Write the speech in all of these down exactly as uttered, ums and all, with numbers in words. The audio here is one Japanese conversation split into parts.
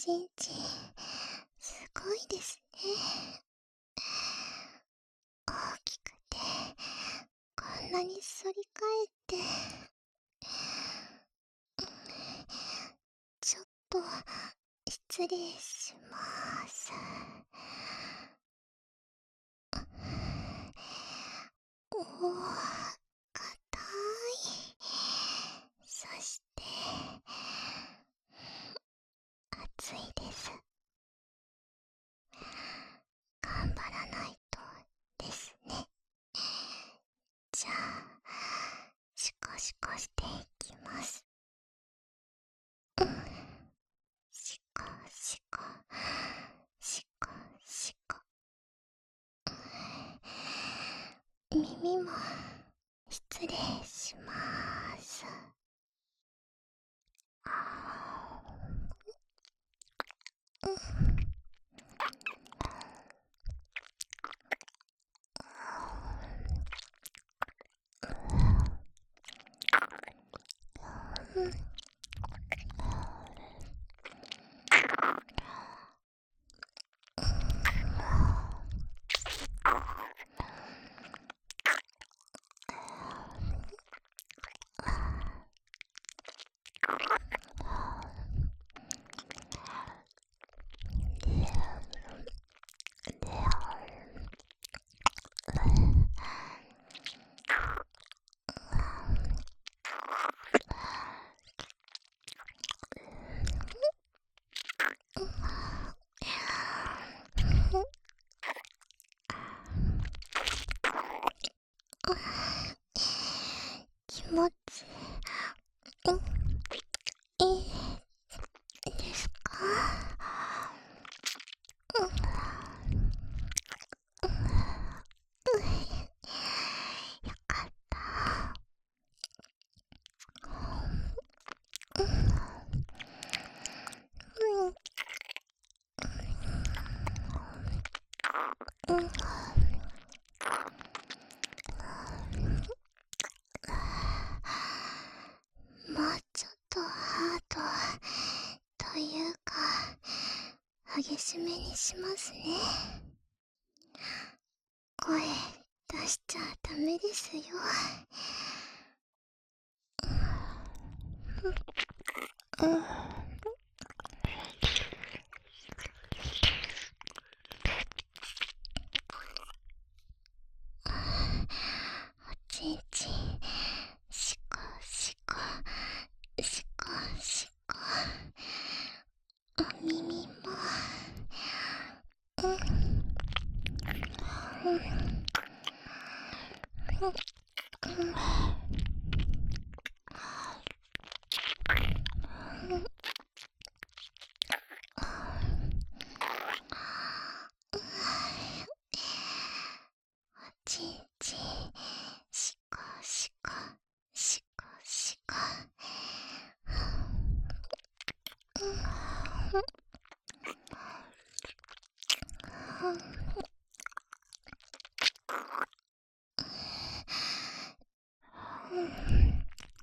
ちんちん、すごいですね。大きくて、こんなに反り返って。ちょっと、失礼しまーす。おー、硬い。そして、熱いです。頑張らないとですね。じゃあ、シコシコしていきます。うん。シコシコ、シコシコ。耳も失礼しまーす。あー、うん。うん。気持ちいいですか？うん。よかった。うん。うん。もうちょっとハードというか激しめにしますね。声出しちゃダメですよ。うん。おちんちん、シコシコ、シコシコ。お耳も、うん。うん。うん。うん。おちんちん、シコシコ、シコシコ。うん。うん。うん。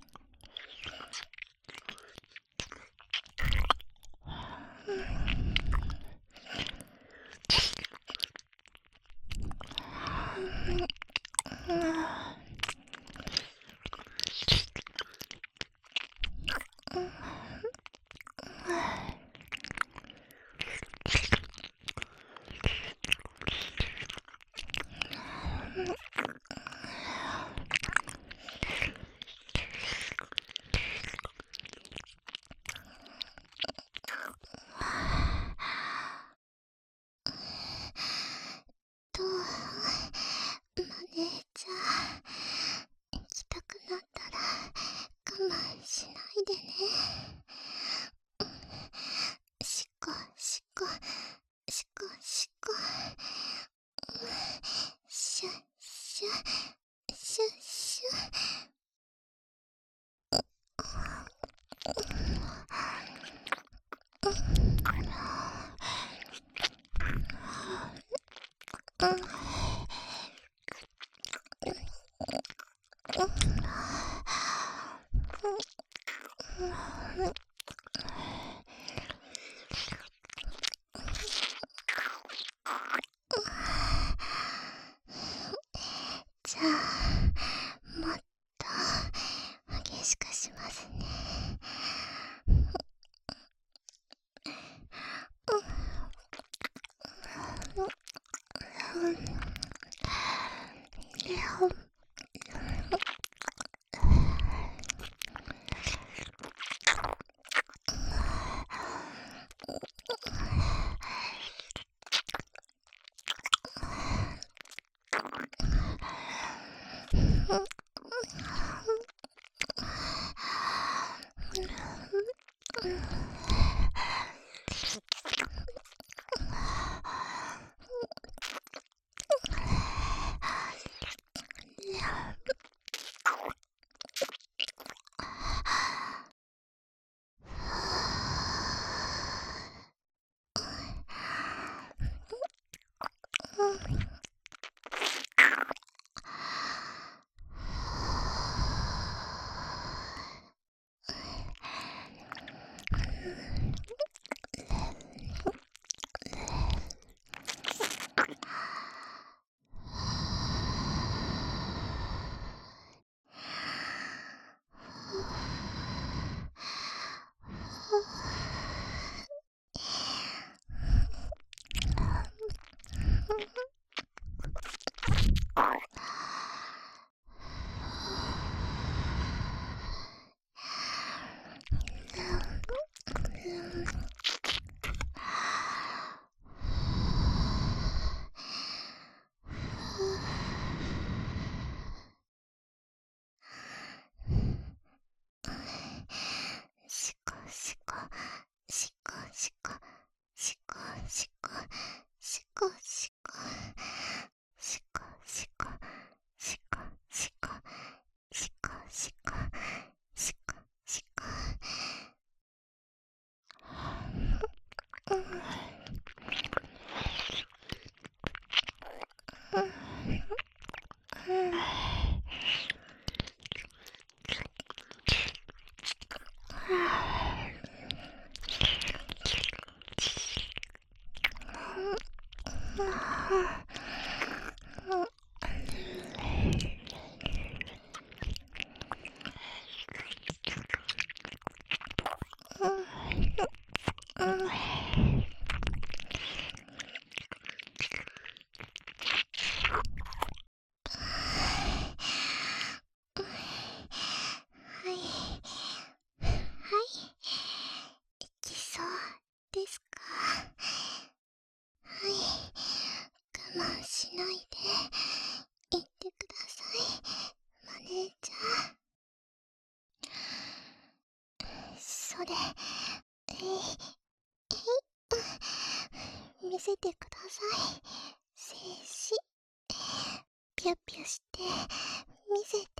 と、マネージャー、行きたくなったら我慢しないでね。シコシコ、シコシコ。シュッシュッ、シュッシュッ。うん。 しこしこしこしこしこしこしこしこしこしこしこしこしこしこしこしこですか。はい、我慢しないで言ってください、マネージャー。それ、えい、えい、見せてください、静止。ピュッピュして見せて。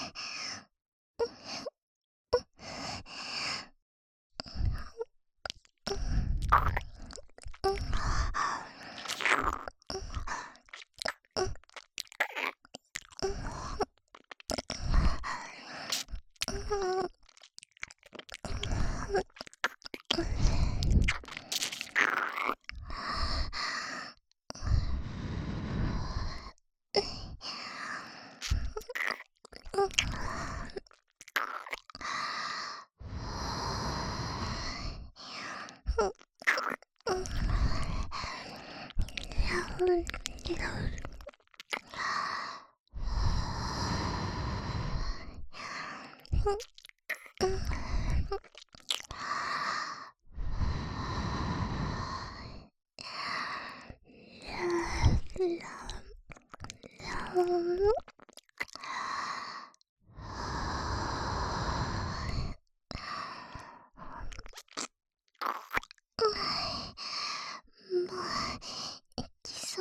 もう行きそう。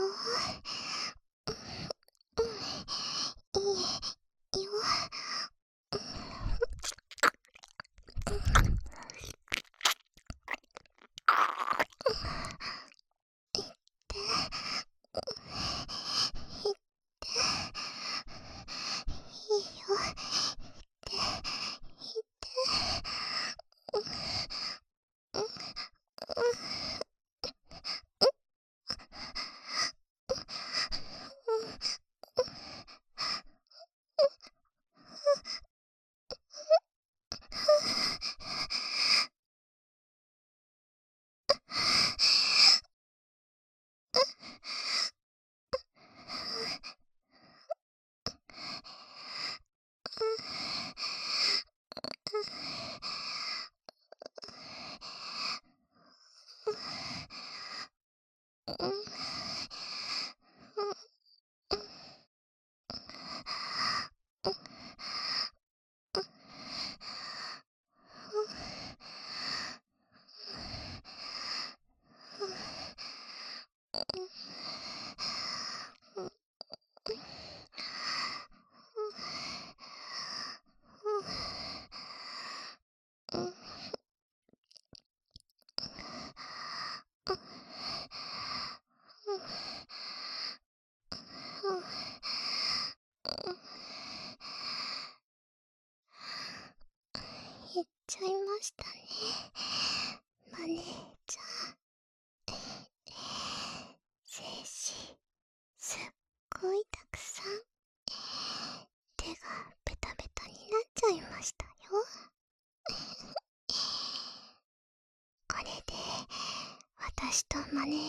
いいよ。行って行って。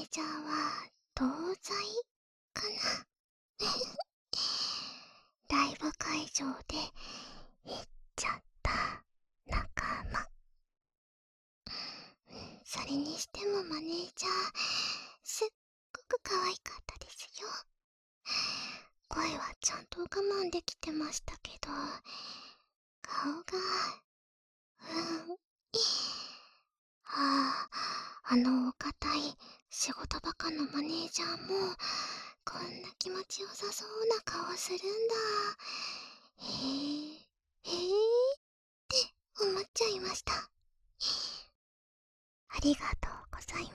ージャーは同罪かな。ライブ会場で言っちゃった仲間。それにしてもマネージャーすっごく可愛かったですよ。声はちゃんと我慢できてましたけど、顔がうんああ、あのお堅い仕事バカのマネージャーもこんな気持ちよさそうな顔するんだ。へえ、へえって思っちゃいました。ありがとうござい